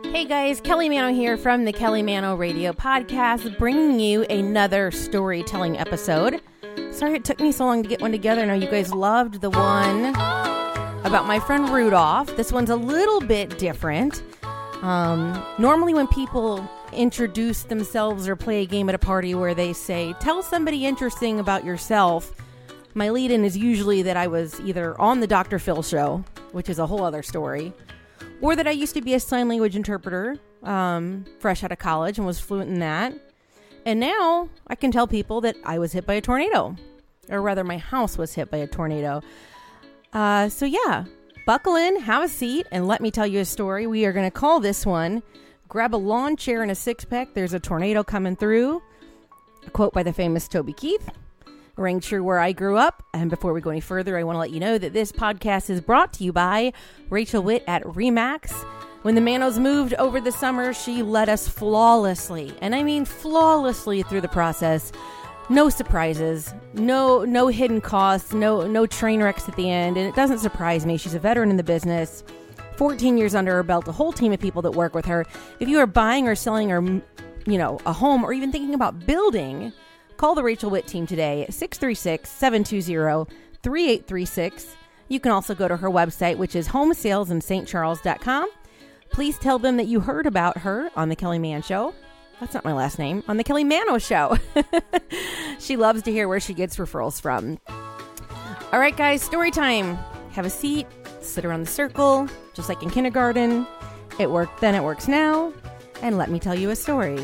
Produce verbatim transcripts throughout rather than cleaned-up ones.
Hey guys, Kelly Mano here from the Kelly Mano Radio Podcast, bringing you another storytelling episode. Sorry it took me so long to get one together. I know you guys loved the one about my friend Rudolph. This one's a little bit different. Um, normally when people introduce themselves or play a game at a party where they say, tell somebody interesting about yourself, my lead-in is usually that I was either on the Doctor Phil show, which is a whole other story, or that I used to be a sign language interpreter, um, fresh out of college and was fluent in that. And now I can tell people that I was hit by a tornado, or rather my house was hit by a tornado. Uh, so yeah, buckle in, have a seat, and let me tell you a story. We are going to call this one, Grab a Lawn Chair and a Six-Pack, There's a Tornado Coming Through. A quote by the famous Toby Keith. Rang true where I grew up. And before we go any further, I want to let you know that this podcast is brought to you by Rachel Witt at Remax. When the Manos moved over the summer, she led us flawlessly, and I mean flawlessly through the process. No surprises, no no hidden costs, no no train wrecks at the end, and it doesn't surprise me. She's a veteran in the business, fourteen years under her belt, a whole team of people that work with her. If you are buying or selling or, you know, a home or even thinking about building, call the Rachel Witt team today at six three six, seven two zero, three eight three six. You can also go to her website, which is home sales in st charles dot com. Please tell them that you heard about her on The Kelly Man Show. That's not my last name. On The Kelly Mano Show. She loves to hear where she gets referrals from. All right, guys, story time. Have a seat, sit around the circle, just like in kindergarten. It worked then, it works now. And let me tell you a story.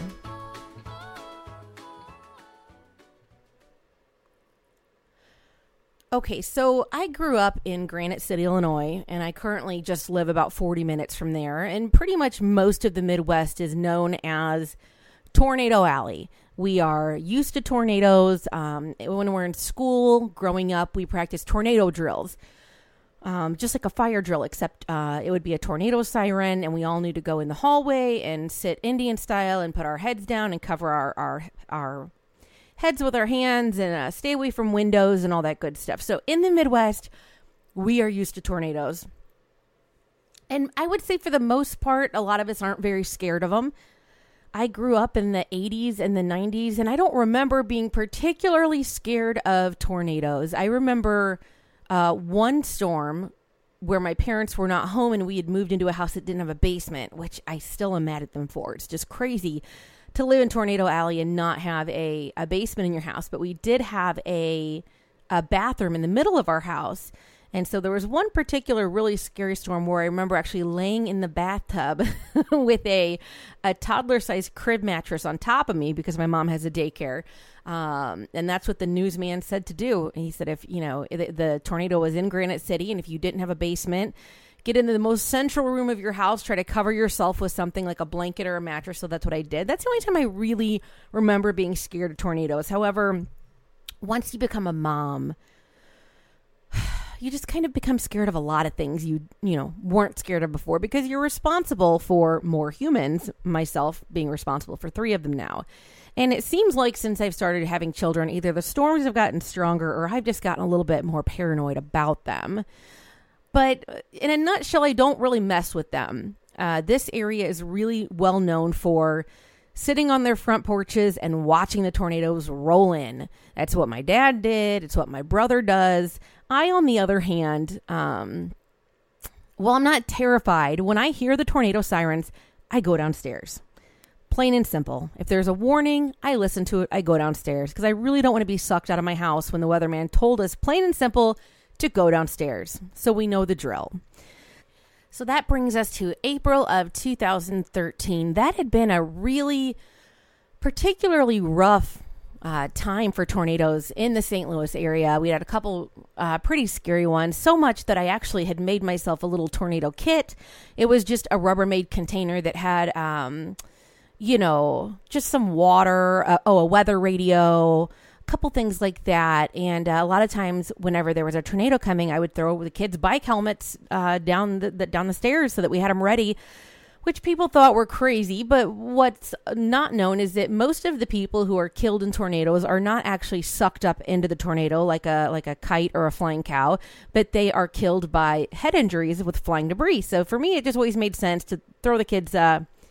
Okay, so I grew up in Granite City, Illinois, and I currently just live about forty minutes from there. And pretty much most of the Midwest is known as Tornado Alley. We are used to tornadoes. Um, when we're in school, growing up, we practice tornado drills. Um, just like a fire drill, except uh, it would be a tornado siren, and we all need to go in the hallway and sit Indian style and put our heads down and cover our our, our heads with our hands and uh, stay away from windows and all that good stuff. So in the Midwest, we are used to tornadoes. And I would say for the most part, a lot of us aren't very scared of them. I grew up in the eighties and the nineties, and I don't remember being particularly scared of tornadoes. I remember uh, one storm where my parents were not home and we had moved into a house that didn't have a basement, which I still am mad at them for. It's just crazy to live in Tornado Alley and not have a, a basement in your house. But we did have a a bathroom in the middle of our house. And so there was one particular really scary storm where I remember actually laying in the bathtub with a, a toddler-sized crib mattress on top of me because my mom has a daycare. Um, and that's what the newsman said to do. And he said, if, you know, the, the tornado was in Granite City and if you didn't have a basement, get into the most central room of your house, try to cover yourself with something like a blanket or a mattress. So that's what I did. That's the only time I really remember being scared of tornadoes. However, once you become a mom, you just kind of become scared of a lot of things you, you know, weren't scared of before because you're responsible for more humans, myself being responsible for three of them now. And it seems like since I've started having children, either the storms have gotten stronger or I've just gotten a little bit more paranoid about them. But in a nutshell, I don't really mess with them. Uh, this area is really well known for sitting on their front porches and watching the tornadoes roll in. That's what my dad did. It's what my brother does. I, on the other hand, um, well, I'm not terrified. When I hear the tornado sirens, I go downstairs. Plain and simple. If there's a warning, I listen to it. I go downstairs because I really don't want to be sucked out of my house when the weatherman told us, plain and simple, to go downstairs. So we know the drill. So that brings us to April of two thousand thirteen. That had been a really particularly rough uh, time for tornadoes in the Saint Louis area. We had a couple uh, pretty scary ones, so much that I actually had made myself a little tornado kit. It was just a Rubbermaid container that had, um, you know, just some water, uh, oh, a weather radio, couple things like that. And uh, a lot of times whenever there was a tornado coming, I would throw the kids' bike helmets uh, down the, the down the stairs so that we had them ready, which people thought were crazy. But what's not known is that most of the people who are killed in tornadoes are not actually sucked up into the tornado like a like a kite or a flying cow, but they are killed by head injuries with flying debris. So for me, it just always made sense to throw the kids' uh,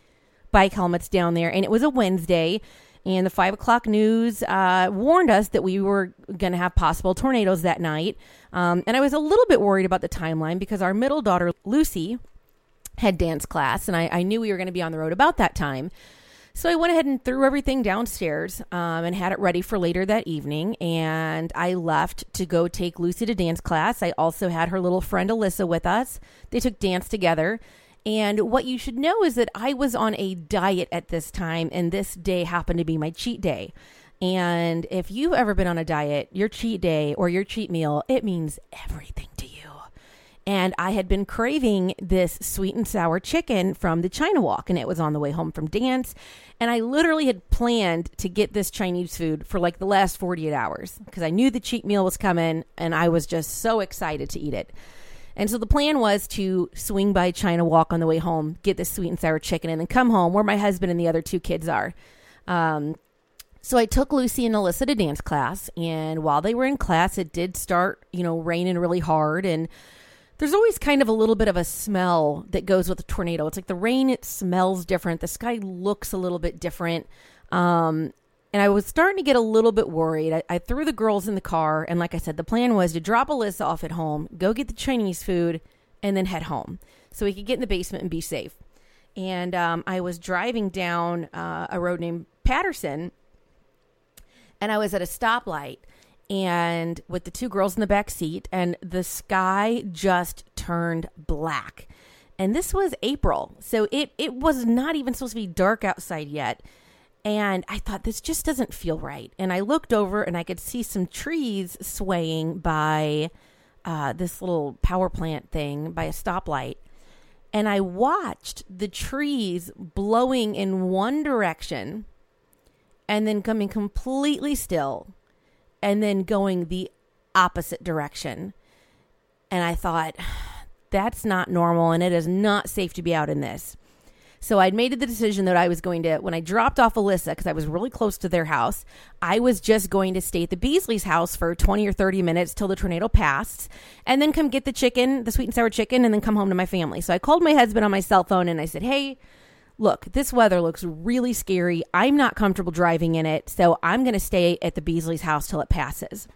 bike helmets down there, and it was a Wednesday. And the five o'clock news uh, warned us that we were going to have possible tornadoes that night. Um, and I was a little bit worried about the timeline because our middle daughter, Lucy, had dance class. And I, I knew we were going to be on the road about that time. So I went ahead and threw everything downstairs um, and had it ready for later that evening. And I left to go take Lucy to dance class. I also had her little friend, Alyssa, with us. They took dance together. And what you should know is that I was on a diet at this time, and this day happened to be my cheat day. And if you've ever been on a diet, your cheat day or your cheat meal, it means everything to you. And I had been craving this sweet and sour chicken from the China Walk, and it was on the way home from dance. And I literally had planned to get this Chinese food for like the last forty-eight hours because I knew the cheat meal was coming, and I was just so excited to eat it. And so the plan was to swing by China Walk on the way home, get this sweet and sour chicken, and then come home where my husband and the other two kids are. Um, so I took Lucy and Alyssa to dance class. And while they were in class, it did start, you know, raining really hard. And there's always kind of a little bit of a smell that goes with a tornado. It's like the rain, it smells different. The sky looks a little bit different. Um, And I was starting to get a little bit worried. I, I threw the girls in the car. And like I said, the plan was to drop Alyssa off at home, go get the Chinese food, and then head home so we could get in the basement and be safe. And um, I was driving down uh, a road named Patterson, and I was at a stoplight and with the two girls in the back seat, and the sky just turned black. And this was April, so it, it was not even supposed to be dark outside yet. And I thought, this just doesn't feel right. And I looked over and I could see some trees swaying by uh, this little power plant thing by a stoplight. And I watched the trees blowing in one direction and then coming completely still and then going the opposite direction. And I thought, that's not normal, and it is not safe to be out in this. So I'd made the decision that I was going to, when I dropped off Alyssa, because I was really close to their house, I was just going to stay at the Beasley's house for twenty or thirty minutes till the tornado passed, and then come get the chicken, the sweet and sour chicken, and then come home to my family. So I called my husband on my cell phone, and I said, hey, look, this weather looks really scary. I'm not comfortable driving in it, so I'm going to stay at the Beasley's house till it passes.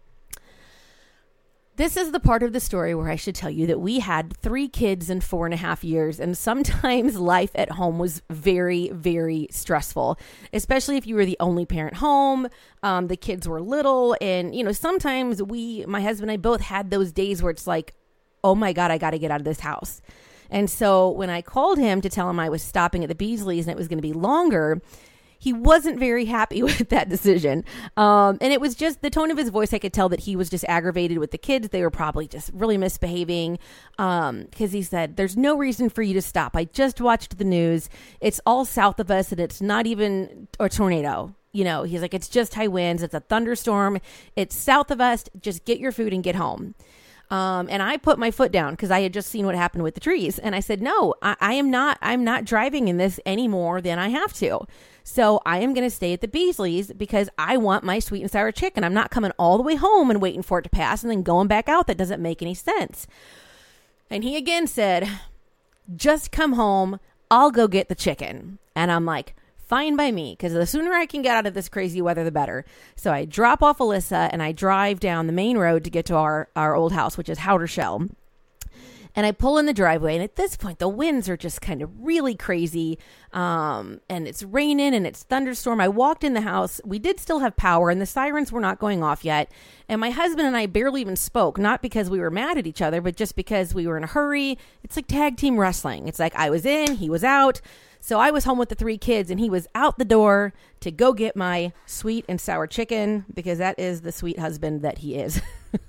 This is the part of the story where I should tell you that we had three kids in four and a half years, and sometimes life at home was very, very stressful, especially if you were the only parent home. Um, the kids were little, and, you know, sometimes we, my husband and I both had those days where it's like, oh my God, I got to get out of this house. And so when I called him to tell him I was stopping at the Beasley's and it was going to be longer, he wasn't very happy with that decision. Um, and it was just the tone of his voice. I could tell that he was just aggravated with the kids. They were probably just really misbehaving. Um, cause he said, there's no reason for you to stop. I just watched the news. It's all south of us and it's not even a tornado. You know, he's like, it's just high winds. It's a thunderstorm. It's south of us. Just get your food and get home. Um, and I put my foot down because I had just seen what happened with the trees. And I said, no, I, I am not, I'm not driving in this any more than I have to. So I am going to stay at the Beasley's because I want my sweet and sour chicken. I'm not coming all the way home and waiting for it to pass and then going back out. That doesn't make any sense. And he again said, just come home. I'll go get the chicken. And I'm like, fine by me, because the sooner I can get out of this crazy weather, the better. So I drop off Alyssa and I drive down the main road to get to our, our old house, which is Howdershell. And I pull in the driveway, and at this point, the winds are just kind of really crazy, um, and it's raining, and it's thunderstorm. I walked in the house. We did still have power, and the sirens were not going off yet. And my husband and I barely even spoke, not because we were mad at each other, but just because we were in a hurry. It's like tag team wrestling. It's like I was in, he was out. So I was home with the three kids, and he was out the door to go get my sweet and sour chicken, because that is the sweet husband that he is.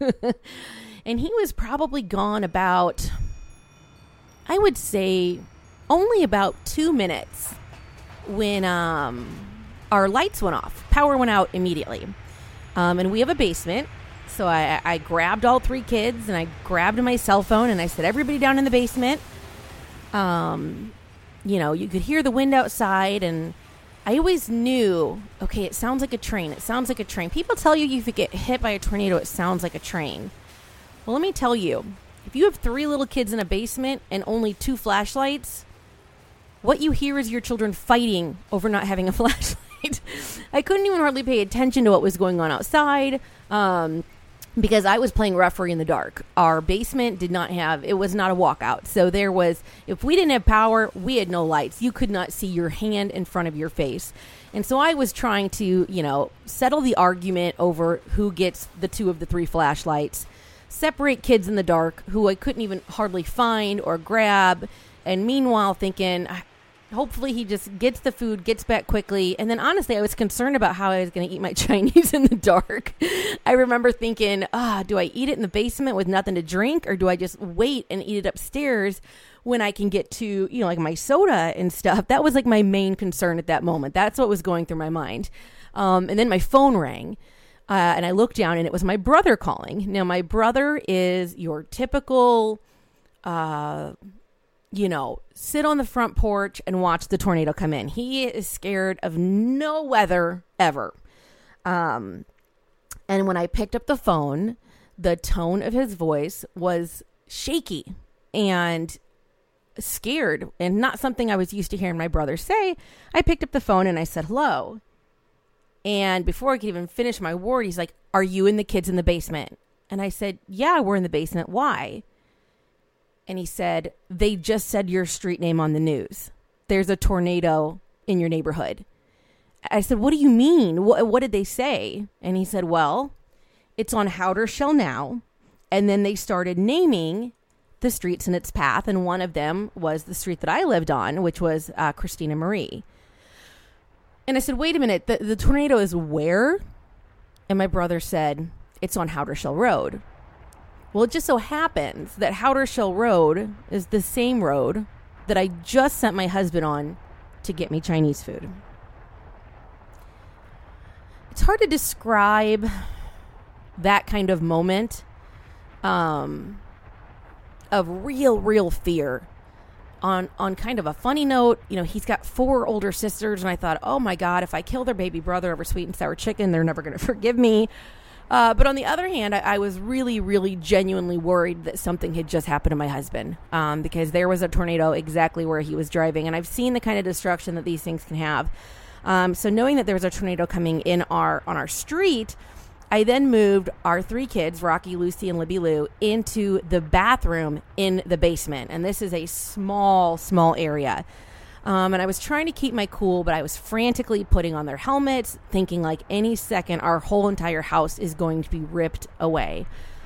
And he was probably gone about, I would say, only about two minutes when um, our lights went off. Power went out immediately. Um, and we have a basement. So I, I grabbed all three kids and I grabbed my cell phone and I said, everybody down in the basement. Um, you know, you could hear the wind outside, and I always knew, okay, it sounds like a train. It sounds like a train. People tell you if you get hit by a tornado, it sounds like a train. Well, let me tell you, if you have three little kids in a basement and only two flashlights, what you hear is your children fighting over not having a flashlight. I couldn't even hardly pay attention to what was going on outside. Um, because I was playing referee in the dark. Our basement did not have, it was not a walkout. So there was, if we didn't have power, we had no lights. You could not see your hand in front of your face. And so I was trying to, you know, settle the argument over who gets the two of the three flashlights, separate kids in the dark who I couldn't even hardly find or grab. And meanwhile thinking, hopefully he just gets the food, gets back quickly. And then honestly, I was concerned about how I was going to eat my Chinese in the dark. I remember thinking, ah, do I eat it in the basement with nothing to drink? Or do I just wait and eat it upstairs when I can get to, you know, like my soda and stuff? That was like my main concern at that moment. That's what was going through my mind. Um, and then my phone rang. Uh, and I looked down and it was my brother calling. Now, my brother is your typical... Uh, you know, sit on the front porch and watch the tornado come in. He is scared of no weather ever. Um, and when I picked up the phone, the tone of his voice was shaky and scared and not something I was used to hearing my brother say. I picked up the phone and I said, hello. And before I could even finish my word, he's like, are you and the kids in the basement? And I said, yeah, we're in the basement. Why? And he said, they just said your street name on the news. There's a tornado in your neighborhood. I said, what do you mean? What, what did they say? And he said, well, it's on Howdershell now. And then they started naming the streets in its path. And one of them was the street that I lived on, which was uh, Christina Marie. And I said, wait a minute, the, the tornado is where? And my brother said, it's on Howdershell Road. Well, it just so happens that Howdershell Road is the same road that I just sent my husband on to get me Chinese food. It's hard to describe that kind of moment um, of real, real fear. On, on kind of a funny note, you know, he's got four older sisters, and I thought, oh my God, if I kill their baby brother over sweet and sour chicken, they're never going to forgive me. Uh, but on the other hand, I, I was really, really genuinely worried that something had just happened to my husband um, because there was a tornado exactly where he was driving. And I've seen the kind of destruction that these things can have. Um, so knowing that there was a tornado coming in our on our street, I then moved our three kids, Rocky, Lucy, and Libby Lou, into the bathroom in the basement. And this is a small, small area. Um, and I was trying to keep my cool, but I was frantically putting on their helmets, thinking like any second our whole entire house is going to be ripped away.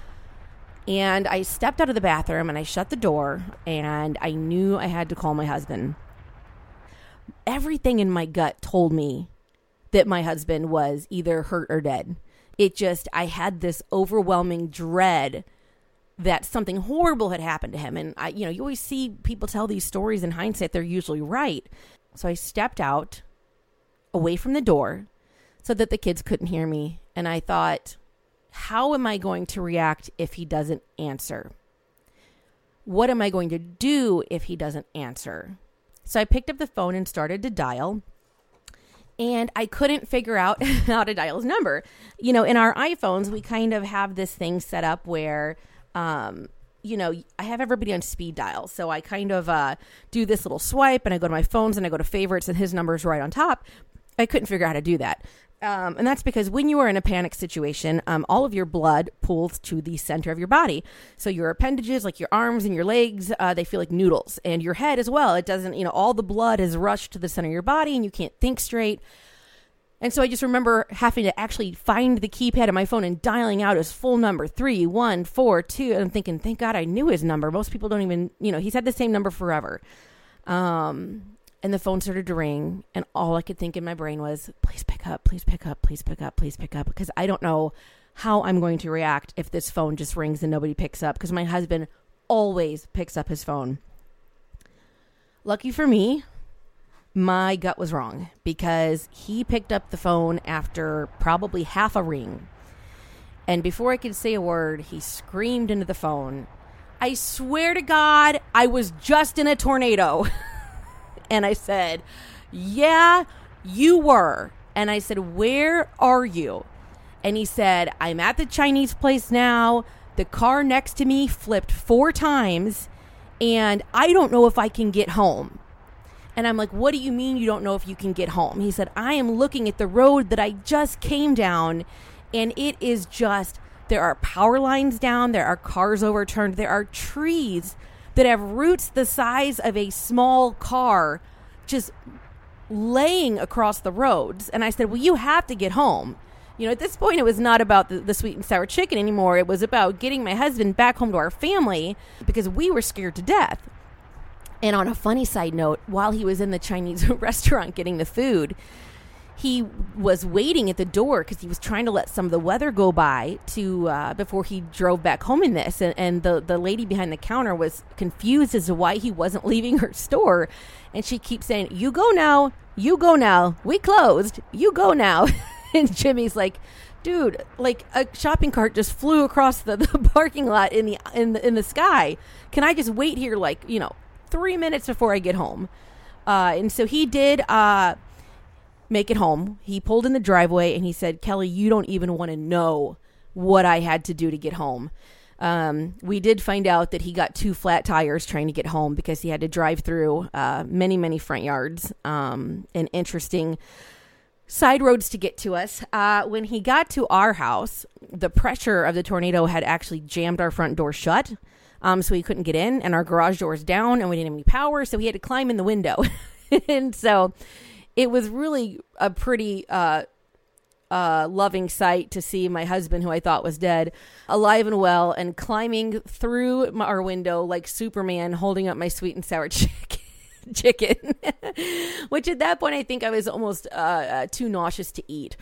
And I stepped out of the bathroom and I shut the door and I knew I had to call my husband. Everything in my gut told me that my husband was either hurt or dead. It just, I had this overwhelming dread that something horrible had happened to him. And I, you know, you always see people tell these stories in hindsight, they're usually right. So I stepped out away from the door so that the kids couldn't hear me. And I thought, how am I going to react if he doesn't answer? What am I going to do if he doesn't answer? So I picked up the phone and started to dial. And I couldn't figure out how to dial his number. You know, in our iPhones, we kind of have this thing set up where Um, you know, I have everybody on speed dial. So I kind of uh, do this little swipe and I go to my phones and I go to favorites and his number's right on top. I couldn't figure out how to do that. Um, and that's because when you are in a panic situation, um, all of your blood pools to the center of your body. So your appendages, like your arms and your legs, uh, they feel like noodles. And your head as well. It doesn't, you know, all the blood has rushed to the center of your body and you can't think straight. And so I just remember having to actually find the keypad on my phone and dialing out his full number, three, one, four, two. And I'm thinking, thank God I knew his number. Most people don't even, you know, he's had the same number forever. Um, and the phone started to ring. And all I could think in my brain was, please pick up, please pick up, please pick up, please pick up. Because I don't know how I'm going to react if this phone just rings and nobody picks up. Because my husband always picks up his phone. Lucky for me, my gut was wrong because he picked up the phone after probably half a ring. And before I could say a word, he screamed into the phone, I swear to God, I was just in a tornado. And I said, yeah, you were. And I said, where are you? And he said, I'm at the Chinese place now. The car next to me flipped four times and I don't know if I can get home. And I'm like, what do you mean you don't know if you can get home? He said, I am looking at the road that I just came down, and it is just, there are power lines down, there are cars overturned, there are trees that have roots the size of a small car just laying across the roads. And I said, well, you have to get home. You know, at this point, it was not about the, the sweet and sour chicken anymore. It was about getting my husband back home to our family because we were scared to death. And on a funny side note, while he was in the Chinese restaurant getting the food, he was waiting at the door because he was trying to let some of the weather go by to uh, before he drove back home in this. And, and the, the lady behind the counter was confused as to why he wasn't leaving her store. And she keeps saying, you go now, you go now, we closed, you go now. And Jimmy's like, dude, like a shopping cart just flew across the, the parking lot in the, in the in the sky. Can I just wait here like, you know, three minutes before I get home? Uh, and so he did uh, make it home. He pulled in the driveway and he said, Kelly, you don't even want to know what I had to do to get home. Um, we did find out that he got two flat tires trying to get home because he had to drive through uh, many, many front yards um, and interesting side roads to get to us. Uh, when he got to our house, the pressure of the tornado had actually jammed our front door shut. Um, so he couldn't get in, and our garage door was down, and we didn't have any power, so he had to climb in the window. And so it was really a pretty uh, uh, loving sight to see my husband, who I thought was dead, alive and well, and climbing through my, our window like Superman, holding up my sweet and sour chicken. chicken which at that point I think I was almost uh, uh too nauseous to eat.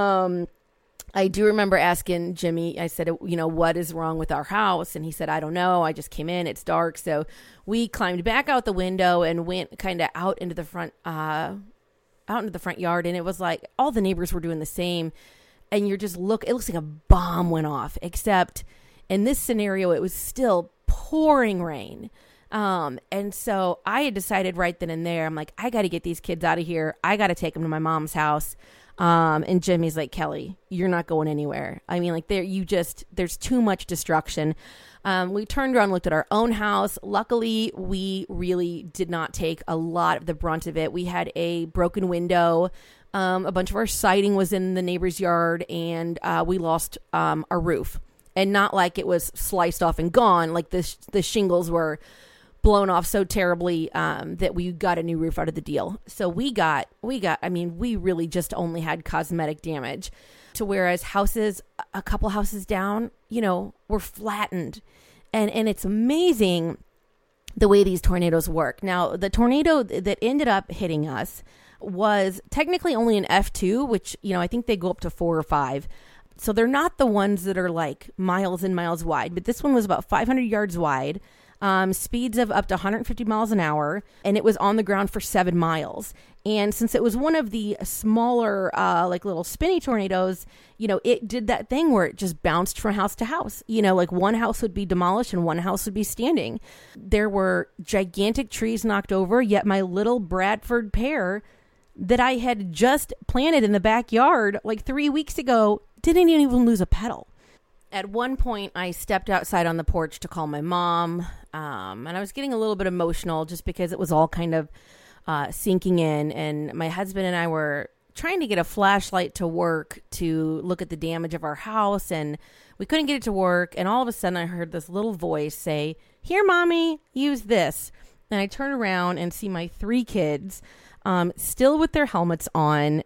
um I do remember asking Jimmy, I said, you know, what is wrong with our house? And he said, I don't know, I just came in, it's dark. So we climbed back out the window and went kind of out into the front uh out into the front yard, and it was like all the neighbors were doing the same. And you're just look it looks like a bomb went off, except in this scenario it was still pouring rain. Um, and so I had decided right then and there, I'm like, I got to get these kids out of here. I got to take them to my mom's house. Um, and Jimmy's like, Kelly, you're not going anywhere. I mean, like there, you just, there's too much destruction. Um, we turned around, looked at our own house. Luckily, we really did not take a lot of the brunt of it. We had a broken window. Um, a bunch of our siding was in the neighbor's yard, and, uh, we lost, um, our roof, and not like it was sliced off and gone. Like the, sh- the shingles were blown off so terribly um, that we got a new roof out of the deal. So we got, we got, I mean, we really just only had cosmetic damage, to whereas houses, a couple houses down, you know, were flattened. And, and it's amazing the way these tornadoes work. Now, the tornado that ended up hitting us was technically only an F two, which, you know, I think they go up to four or five. So they're not the ones that are like miles and miles wide, but this one was about five hundred yards wide. Um, speeds of up to one hundred fifty miles an hour, and it was on the ground for seven miles. And since it was one of the smaller, uh, like little spinny tornadoes, you know, it did that thing where it just bounced from house to house. You know, like one house would be demolished and one house would be standing. There were gigantic trees knocked over, yet my little Bradford pear that I had just planted in the backyard like three weeks ago didn't even lose a petal. At one point, I stepped outside on the porch to call my mom, um, and I was getting a little bit emotional just because it was all kind of uh, sinking in, and my husband and I were trying to get a flashlight to work to look at the damage of our house, and we couldn't get it to work, and all of a sudden I heard this little voice say, "Here, Mommy, use this." And I turn around and see my three kids um, still with their helmets on,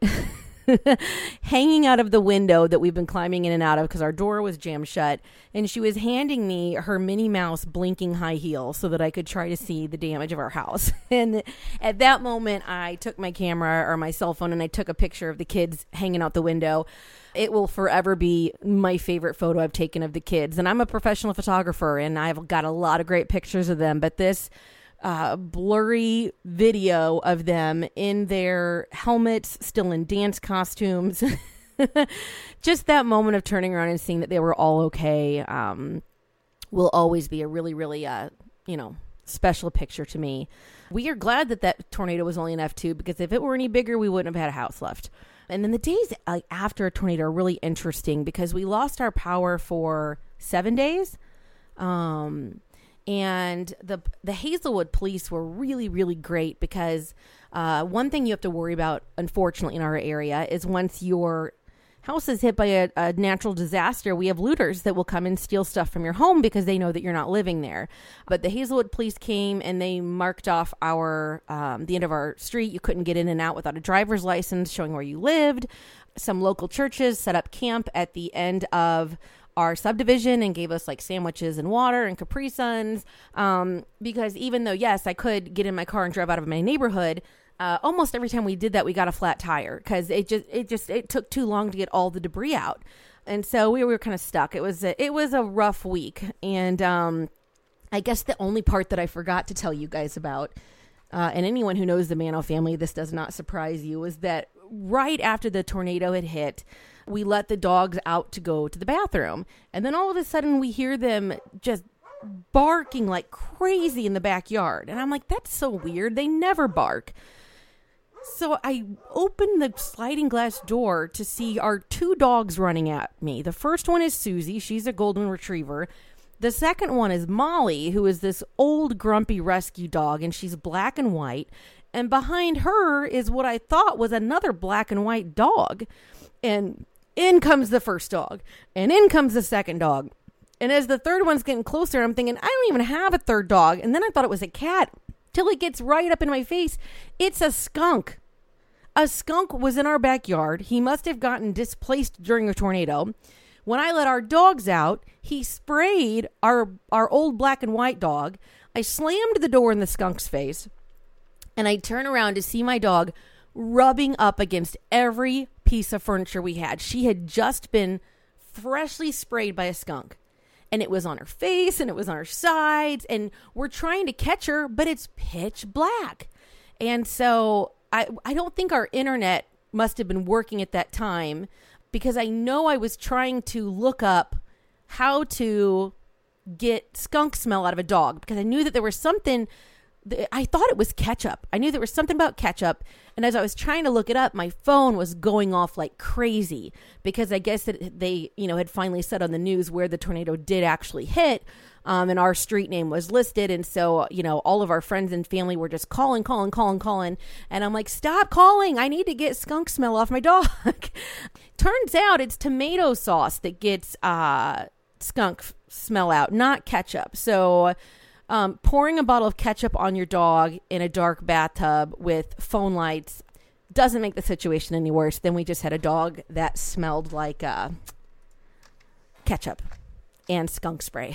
hanging out of the window that we've been climbing in and out of because our door was jammed shut. And she was handing me her Minnie Mouse blinking high heels so that I could try to see the damage of our house. And at that moment, I took my camera or my cell phone and I took a picture of the kids hanging out the window. It will forever be my favorite photo I've taken of the kids. And I'm a professional photographer and I've got a lot of great pictures of them. But this Uh, blurry video of them in their helmets, still in dance costumes. Just that moment of turning around and seeing that they were all okay um, will always be a really, really, uh, you know, special picture to me. We are glad that that tornado was only an F two, because if it were any bigger, we wouldn't have had a house left. And then the days like, after a tornado are really interesting because we lost our power for seven days. Um And the the Hazelwood police were really, really great because uh, one thing you have to worry about, unfortunately, in our area is once your house is hit by a, a natural disaster, we have looters that will come and steal stuff from your home because they know that you're not living there. But the Hazelwood police came and they marked off our um, the end of our street. You couldn't get in and out without a driver's license showing where you lived. Some local churches set up camp at the end of our subdivision and gave us like sandwiches and water and Capri Suns. Um, because even though, yes, I could get in my car and drive out of my neighborhood, Uh, almost every time we did that, we got a flat tire because it just it just it took too long to get all the debris out, and so we were kind of stuck. It was a, it was a rough week, and um, I guess the only part that I forgot to tell you guys about, uh, and anyone who knows the Mano family, this does not surprise you, is that right after the tornado had hit, we let the dogs out to go to the bathroom, and then all of a sudden we hear them just barking like crazy in the backyard, and I'm like, that's so weird. They never bark. So I opened the sliding glass door to see our two dogs running at me. The first one is Susie. She's a golden retriever. The second one is Molly, who is this old grumpy rescue dog, and she's black and white. And behind her is what I thought was another black and white dog. And in comes the first dog, and in comes the second dog. And as the third one's getting closer, I'm thinking, I don't even have a third dog. And then I thought it was a cat. Till it gets right up in my face. It's a skunk. A skunk was in our backyard. He must have gotten displaced during a tornado. When I let our dogs out, he sprayed our, our old black and white dog. I slammed the door in the skunk's face, and I turn around to see my dog rubbing up against every piece of furniture we had. She had just been freshly sprayed by a skunk. And it was on her face, and it was on her sides, and we're trying to catch her, but it's pitch black. And so I, I don't think our internet must have been working at that time, because I know I was trying to look up how to get skunk smell out of a dog, because I knew that there was something. I thought it was ketchup. I knew there was something about ketchup. And as I was trying to look it up, my phone was going off like crazy because I guess that they, you know, had finally said on the news where the tornado did actually hit. Um, and our street name was listed. And so, you know, all of our friends and family were just calling, calling, calling, calling. And I'm like, stop calling. I need to get skunk smell off my dog. Turns out it's tomato sauce that gets uh, skunk smell out, not ketchup. So Um, pouring a bottle of ketchup on your dog in a dark bathtub with phone lights doesn't make the situation any worse. Then we just had a dog that smelled like uh, ketchup and skunk spray.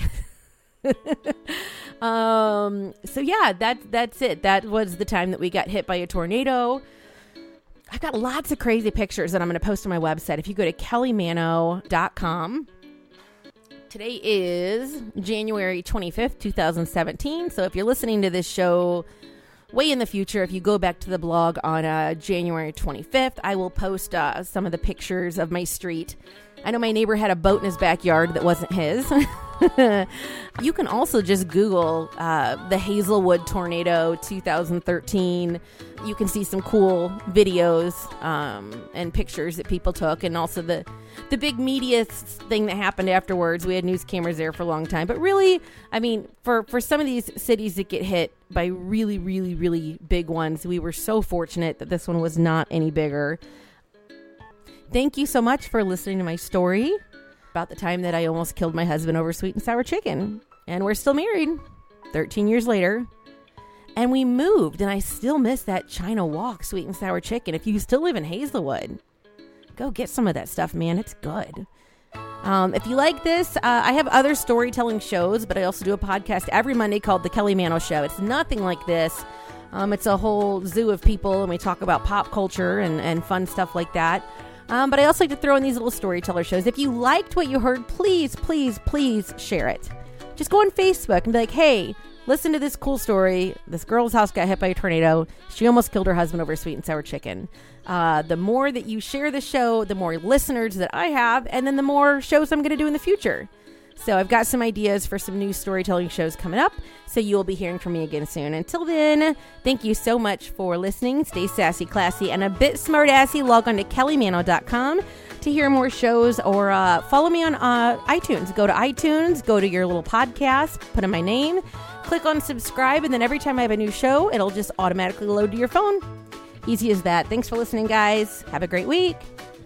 um, so yeah, that, that's it. That was the time that we got hit by a tornado. I've got lots of crazy pictures that I'm going to post on my website. If you go to kelly mano dot com. Today is January twenty-fifth, twenty seventeen. So if you're listening to this show way in the future, if you go back to the blog on uh, January twenty-fifth, I will post uh, some of the pictures of my street. I know my neighbor had a boat in his backyard that wasn't his. You can also just Google uh, the Hazelwood tornado two thousand thirteen. You can see some cool videos um, and pictures that people took, and also the the big media thing that happened afterwards. We had news cameras there for a long time. But really, I mean, for, for some of these cities that get hit by really, really, really big ones, we were so fortunate that this one was not any bigger. Thank you so much for listening to my story about the time that I almost killed my husband over sweet and sour chicken. And we're still married thirteen years later. And we moved, and I still miss that China Walk sweet and sour chicken. If you still live in Hazelwood, go get some of that stuff, man. It's good. Um, if you like this, uh, I have other storytelling shows, but I also do a podcast every Monday called The Kelly Mano Show. It's nothing like this. Um, it's a whole zoo of people, and we talk about pop culture and, and fun stuff like that. Um, but I also like to throw in these little storyteller shows. If you liked what you heard, please, please, please share it. Just go on Facebook and be like, hey, listen to this cool story. This girl's house got hit by a tornado. She almost killed her husband over sweet and sour chicken. Uh, the more that you share the show, the more listeners that I have, and then the more shows I'm going to do in the future. So I've got some ideas for some new storytelling shows coming up, so you'll be hearing from me again soon. Until then, thank you so much for listening. Stay sassy, classy, and a bit smart-assy. Log on to kelly mano dot com to to hear more shows, or uh, follow me on uh, iTunes. Go to iTunes, go to your little podcast, put in my name, click on subscribe, and then every time I have a new show, it'll just automatically load to your phone. Easy as that. Thanks for listening, guys. Have a great week.